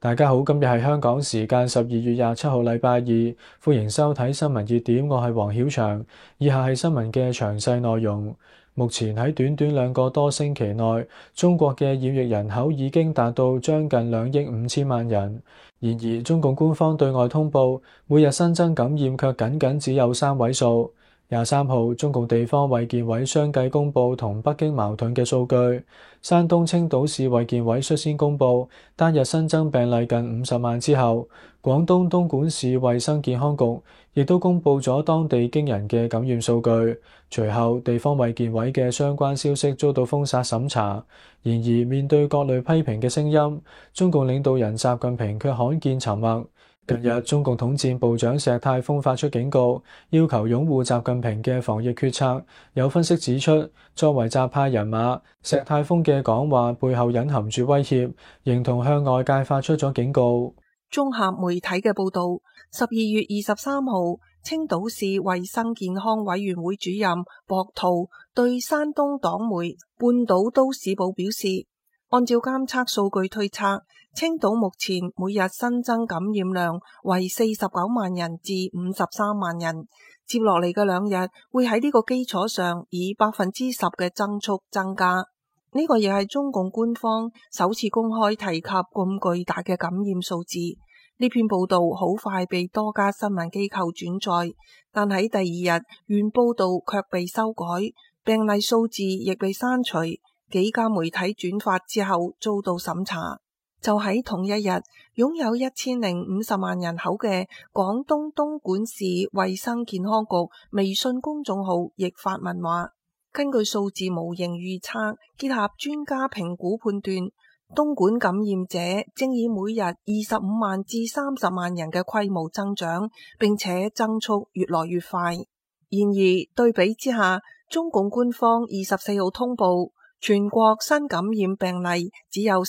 大家好，今日係香港時間12月27號，禮拜二，歡迎收睇新聞熱點，我係黃曉翔。以下係新聞嘅詳細內容。目前喺短短2個多星期內，中國嘅染疫人口已經達到將近2億5千萬人。然而，中共官方對外通報，每日新增感染卻僅只有3位數。23號，中共地方衛健委相繼公佈同北京矛盾嘅數據。山東青島市衛健委率先公佈單日新增病例近50萬之後，廣東東莞市衛生健康局亦都公佈咗當地驚人嘅感染數據。隨後，地方衛健委嘅相關消息遭到封殺審查。然而，面對各類批評嘅聲音，中共領導人習近平卻罕見沉默。近日，中共統戰部長石泰峰發出警告，要求擁護習近平嘅防疫決策。有分析指出，作為習派人馬，石泰峰嘅講話背後隱含住威脅，形同向外界發出咗警告。 綜合媒體嘅報道，12月23號，青島市衛生健康委員會主任薄圖對山東黨媒《半島都市報》表示，按照監測數據推測，青島目前每日新增感染量為49萬人至53萬人，接落嚟嘅2日會喺呢個基礎上以10%嘅增速增加。呢個亦係中共官方首次公開提及咁巨大嘅感染數字。呢篇報道好快被多家新聞機構轉載，但喺第2日原報道卻被修改，病例數字亦被刪除。幾家媒體轉發之後遭到審查。就喺同一日，擁有1050萬人口嘅廣東東莞市衛生健康局微信公眾號亦發文話，根據數字模型預測，結合專家評估判斷，東莞感染者正以每日25萬至30萬人嘅規模增長，並且增速越來越快。然而，對比之下，中共官方24號通報，全國新感染病例只有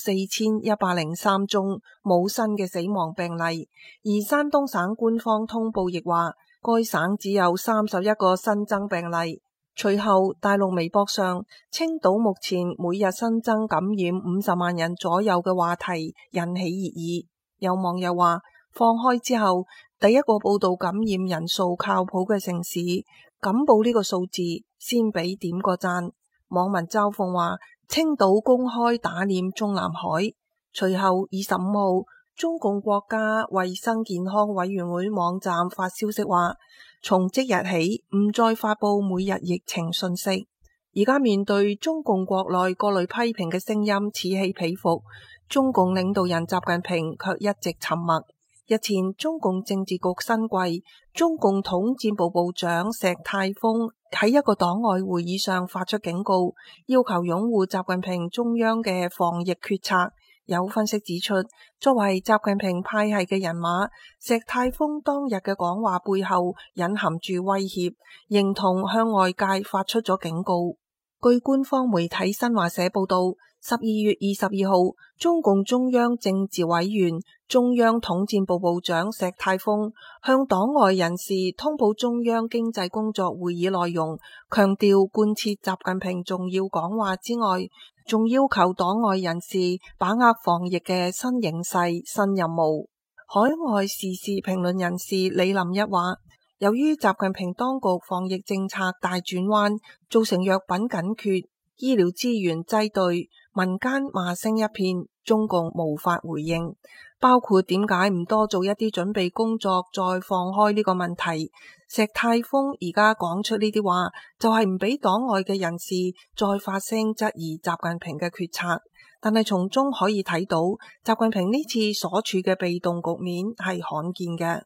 4103宗，冇新嘅死亡病例。而山東省官方通報亦話，該省只有31個新增病例。隨後，大陸微博上，青島目前每日新增感染50萬人左右嘅話題引起熱議。有網友話，放開之後，第一個報道感染人數靠譜嘅城市，敢報呢個數字，先俾點個讚。網民嘲諷話，青島公開打臉中南海。隨後25號，中共國家衛生健康委員會網站發消息話，從即日起唔再發佈每日疫情信息。而家面對中共國內各類批評嘅聲音此起彼伏，中共領導人習近平卻一直沉默。日前，中共政治局新貴、中共統戰部部長石泰峰喺一個黨外會議上發出警告，要求擁護習近平中央嘅防疫決策。有分析指出，作為習近平派系嘅人馬，石泰峰當日嘅講話背後隱含住威脅，形同向外界發出咗警告。據官方媒體新華社報道，12月22號，中共中央政治委員、中央統戰部部長石泰峰向黨外人士通報中央經濟工作會議內容，強調貫徹習近平重要講話之外，仲要求黨外人士把握防疫嘅新形勢、新任務。海外時事評論人士李林一話，由於習近平當局防疫政策大轉彎，造成藥品緊缺、醫療資源擠兌，民間罵聲一片，中共無法回應，包括點解唔多做一啲準備工作再放開呢個問題。石泰峰而家講出呢啲話，就係唔俾黨外嘅人士再發聲質疑習近平嘅決策。但係從中可以睇到，習近平呢次所處嘅被動局面係罕見嘅。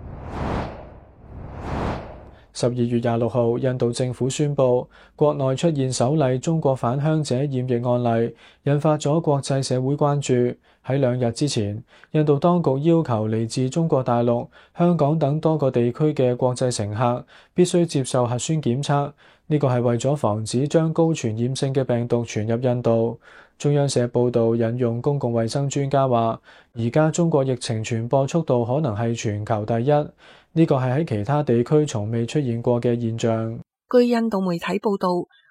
12月26號，印度政府宣布國內出現首例中國返鄉者染疫案例，引發咗國際社會關注。喺2日之前，印度當局要求嚟自中國大陸、香港等多個地區嘅國際乘客必須接受核酸檢測，呢個係為咗防止將高傳染性嘅病毒傳入印度。中央社報導引用公共衛生專家話，而家中國疫情傳播速度可能係全球第一，呢個係喺其他地區從未出現過嘅現象。 據印度媒體報導，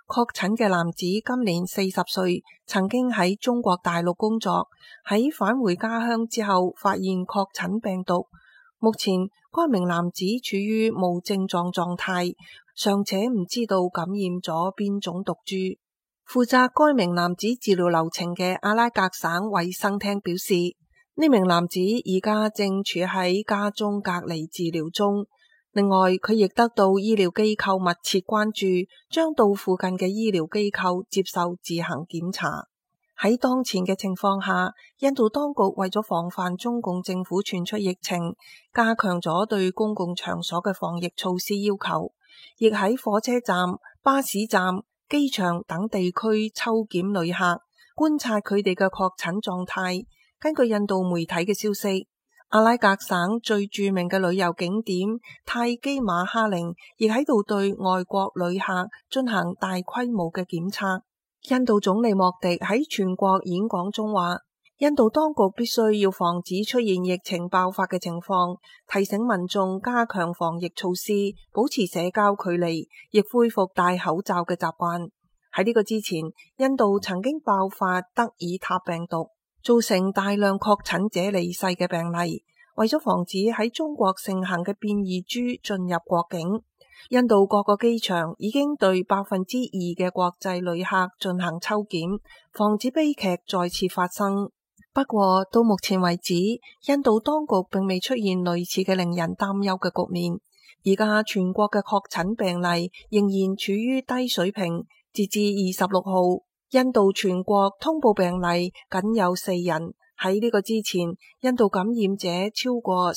確診嘅男子今年40歲，曾經喺中國大陸工作，喺返回家鄉之後發現確診病毒。目前該名男子處於無症狀狀態，尚且唔知道感染咗邊種毒株。負責該名男子治療流程嘅阿拉格省衛生廳表示，呢名男子而家正處喺家中隔離治療中。另外，佢亦得到醫療機構密切關注，將到附近嘅醫療機構接受自行檢查。喺當前嘅情況下，印度當局為咗防範中共政府傳出疫情，加強咗對公共場所嘅防疫措施要求，亦喺火車站、巴士站、機場等地區抽檢旅客，觀察佢哋嘅確診狀態。根據印度媒體嘅消息，阿拉格省最著名嘅旅遊景點泰姬瑪哈陵亦喺度對外國旅客進行大規模嘅檢測。印度總理莫迪喺全國演講中話，印度當局必須要防止出現疫情爆發嘅情況，提醒民眾加強防疫措施，保持社交距離，亦恢復戴口罩嘅習慣。喺呢個之前，印度曾經爆發德爾塔病毒，造成大量確診者離世嘅病例。為咗防止喺中國盛行嘅變異株進入國境，印度各個機場已經對2%嘅國際旅客進行抽檢，防止悲劇再次發生。不過到目前為止，印度當局並未出現類似嘅令人擔憂嘅局面。而家全國嘅確診病例仍然處於低水平，截至26號，印度全國通報病例僅有4人。喺呢個之前，印度感染者超過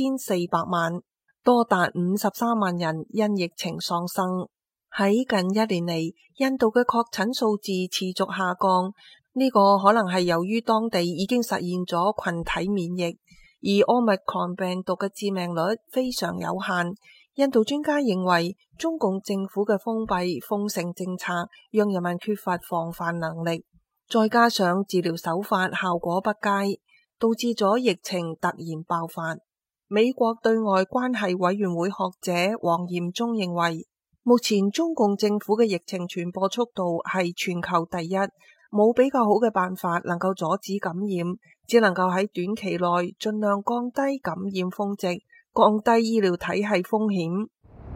4400萬，多達53萬人因疫情喪生。喺近1年嚟，印度嘅確診數字持續下降，呢個可能係由於當地已經實現咗群體免疫，而Omicron病毒嘅致命率非常有限。印度專家認為，中共政府嘅封閉封城政策讓人民缺乏防範能力，再加上治療手法效果不佳，導致咗疫情突然爆發。美國對外關係委員會學者黃炎忠認為，目前中共政府嘅疫情傳播速度係全球第一，冇比較好嘅辦法能夠阻止感染，只能夠喺短期內盡量降低感染峰值，降低醫療體系風險。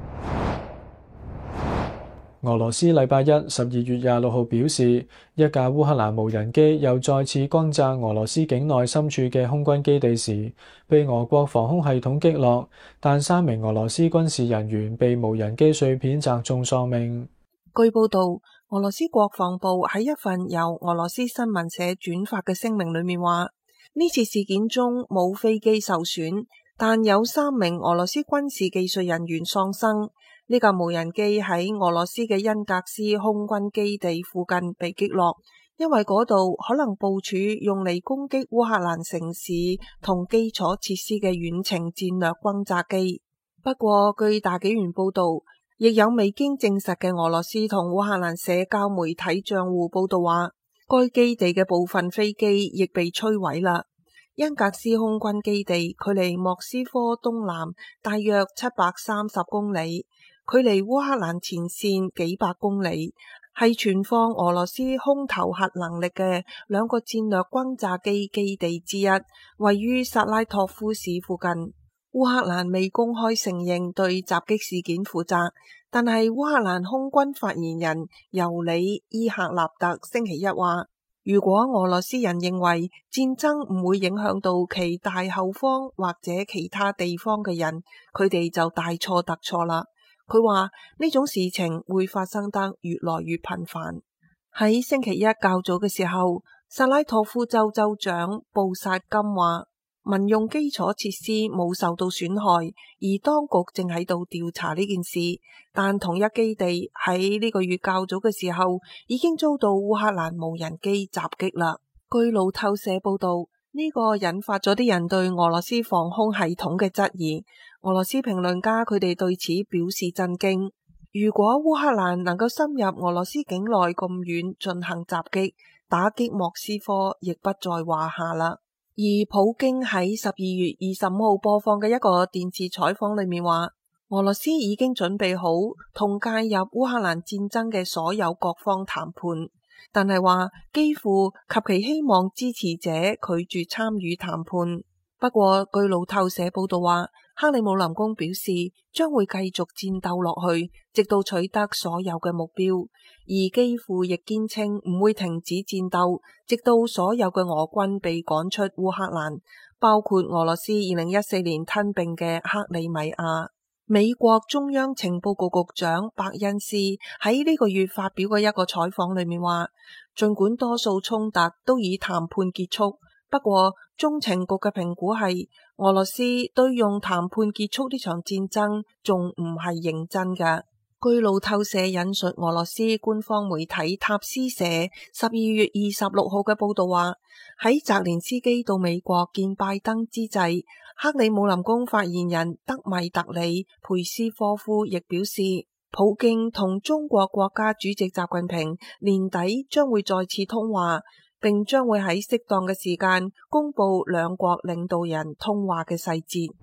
俄羅斯禮拜一12月26號表示，一架烏克蘭無人機又再次轟炸俄羅斯境內深處嘅空軍基地時，被俄國防空系統擊落，但3名俄羅斯軍事人員被無人機碎片砸中喪命。 據報道，俄羅斯國防部喺一份由俄羅斯新聞社轉發嘅聲明裏面話，呢次事件中冇飛機受損，但有3名俄羅斯軍事技術人員喪生。呢架無人機喺俄羅斯嘅恩格斯空軍基地附近被擊落，因為嗰度可能部署用嚟攻擊烏克蘭城市同基礎設施嘅遠程戰略轟炸機。不過，據大紀元報道，亦有未經證實嘅俄羅斯同烏克蘭社交媒體賬戶報道話，該基地嘅部分飛機亦被摧毀啦。恩格斯空軍基地距離莫斯科東南大約730公里，距離烏克蘭前線幾百公里，係存放俄羅斯空投核能力嘅2個戰略轟炸機基地之一，位於薩拉托夫市附近。烏克蘭未公開承認對襲擊事件負責，但係烏克蘭空軍發言人尤里伊克納特星期一話，如果俄羅斯人認為戰爭唔會影響到其大後方或者其他地方嘅人，佢哋就大錯特錯啦。佢話呢種事情會發生得越來越頻繁。喺星期一較早嘅時候，薩拉托夫州州長布薩金話，民用基礎設施冇受到損害，而當局正喺度調查呢件事。但同一基地喺呢個月較早嘅時候已經遭到烏克蘭無人機襲擊啦。據路透社報道，呢個引發咗啲人對俄羅斯防空系統嘅質疑。俄羅斯評論家佢哋對此表示震驚。如果烏克蘭能夠深入俄羅斯境內咁遠進行襲擊，打擊莫斯科亦不在話下啦。而普京喺12月25號播放嘅一個電視採訪裏面話， 俄羅斯已經準備好同介入烏克蘭戰爭嘅所有各方談判，但係話基輔及其希望支持者拒絕參與談判。不過據路透社報道話，克里姆林宮表示將會繼續戰鬥落去，直到取得所有嘅目標，而基輔亦堅稱唔會停止戰鬥，直到所有嘅俄軍被趕出烏克蘭，包括俄羅斯2014年吞併嘅克里米亞。美國中央情報局局長伯恩斯喺呢個月發表嘅一個採訪裏面話，儘管多數衝突都以談判結束，不過中情局嘅評估係俄羅斯對用談判結束呢場戰爭仲唔係認真嘅。據路透社引述俄羅斯官方媒體塔斯社12月26號嘅報道話，喺澤連斯基到美國見拜登之際，克里姆林宮發言人德米特里佩斯科夫亦表示，普京同中國國家主席習近平年底將會再次通話，並將會喺適當嘅時間公布兩國領導人通話嘅細節。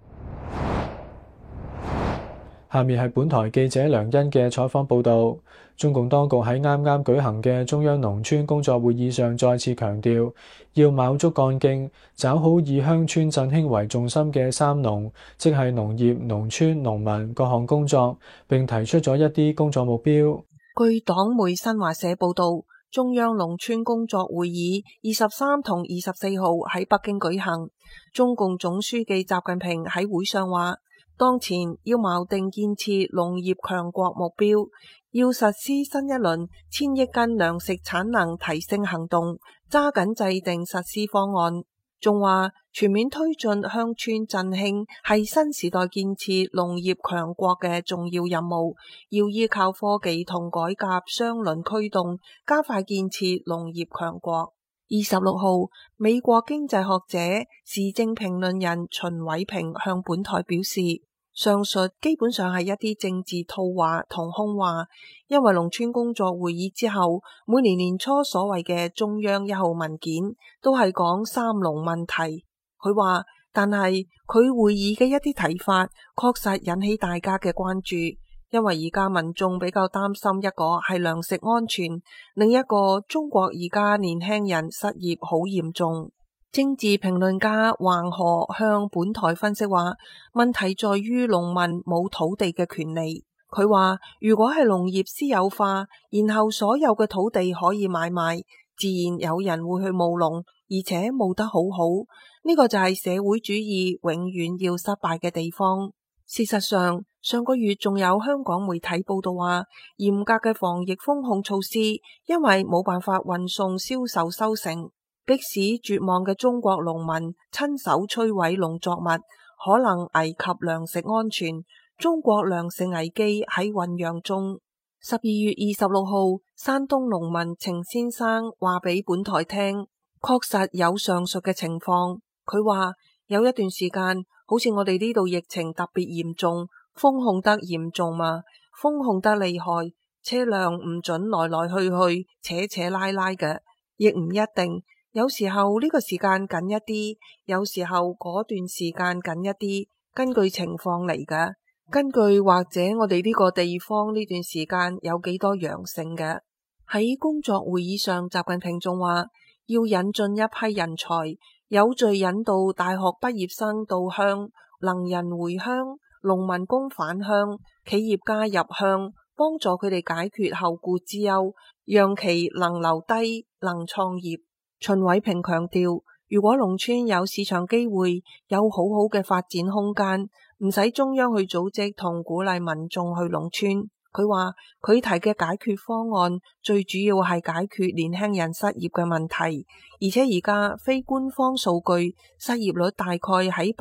下面係本台記者梁欣嘅採訪報導。中共當局喺啱啱舉行嘅中央農村工作會議上再次強調，要卯足幹勁，抓好以鄉村振興為重心嘅三農，即係農業、農村、農民各項工作，並提出咗一啲工作目標。 據黨媒新華社報導，中央農村工作會議23同24號喺北京舉行，中共總書記習近平喺會上話，當前要錨定建設農業強國目標，要實施新一輪1000億斤糧食產能提升行動，抓緊制定實施方案。仲話全面推進鄉村振興係新時代建設農業強國嘅重要任務，要依靠科技同改革雙輪驅動，加快建設農業強國。26號，美國經濟學者、時政評論人秦偉平向本台表示，上述基本上係一啲政治套話同空話，因為農村工作會議之後，每年年初所謂嘅中央1號文件都係講三農問題。佢話，但係佢會議嘅一啲睇法確實引起大家嘅關注，因為而家民眾比較擔心一個係糧食安全，另一個中國而家年輕人失業好嚴重。政治評論家橫河向本台分析話，問題在於農民冇土地嘅權利。佢話，如果係農業私有化，然後所有嘅土地可以買賣，自然有人會去務農，而且務得好好。呢個就係社會主義永遠要失敗嘅地方。事實上，上個月仲有香港媒體報道話，嚴格嘅防疫封控措施，因為冇辦法運送銷售收成，迫使絕望嘅中國農民親手摧毀農作物，可能危及糧食安全。中國糧食危機喺醞釀中。12月26號，山東農民程先生話俾本台聽，確實有上述嘅情況。佢話有一段時間，好似我哋呢度疫情特別嚴重，封控得嚴重嘛，封控得厲害，車輛唔准來來去去，扯扯拉拉嘅，亦唔一定。有時候呢個時間緊一啲，有時候嗰段時間緊一啲，根據情況嚟嘅。根據或者我哋呢個地方呢段時間有幾多陽性嘅。喺工作會議上，習近平仲話要引進一批人才，有序引導大學畢業生到鄉，能人回鄉，農民工返鄉，企業家入鄉，幫助佢哋解決後顧之憂，讓其能留低，能創業。秦偉平強調，如果農村有市場機會，有好好嘅發展空間，唔使中央去組織同鼓勵民眾去農村。佢話佢提嘅解決方案最主要係解決年輕人失業嘅問題，而且而家非官方數據失業率大概喺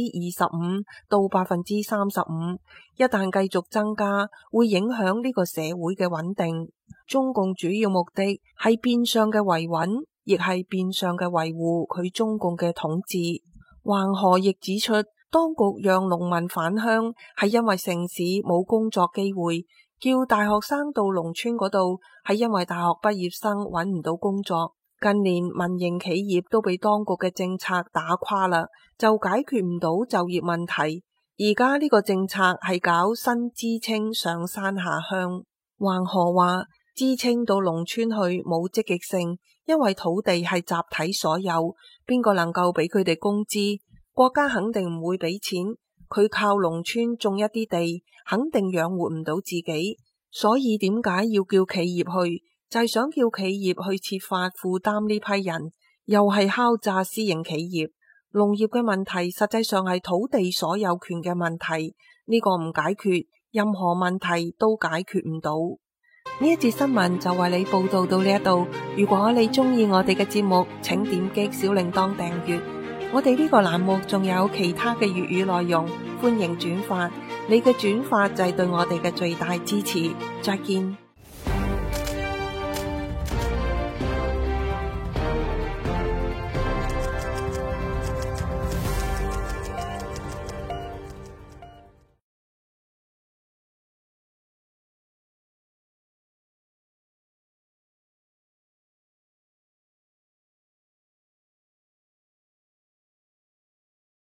25%到35%，一旦繼續增加，會影響呢個社會嘅穩定。中共主要目的係變相嘅維穩，亦係變相嘅維護佢中共嘅統治。橫河亦指出，當局讓農民返鄉係因為城市冇工作機會，叫大學生到農村嗰度係因為大學畢業生揾唔到工作。近年民營企業都被當局嘅政策打垮啦，就解決唔到就業問題。 而家呢個政策係搞新知青上山下鄉。橫河話知青到農村去冇積極性，因為土地係集體所有，邊個能夠俾佢哋工資？國家肯定唔會俾錢，佢靠農村種一啲地，肯定養活唔到自己。所以點解要叫企業去？就係想叫企業去設法負擔呢批人，又係敲詐私營企業。農業嘅問題實際上係土地所有權嘅問題，呢個唔解決，任何問題都解決唔到。呢一節新聞就為你報道到呢一度。如果你中意我哋嘅節目，請點擊小鈴鐺訂閱。我哋呢個欄目仲有其他嘅粵語內容，歡迎轉發。你嘅轉發就係對我哋嘅最大支持。再見。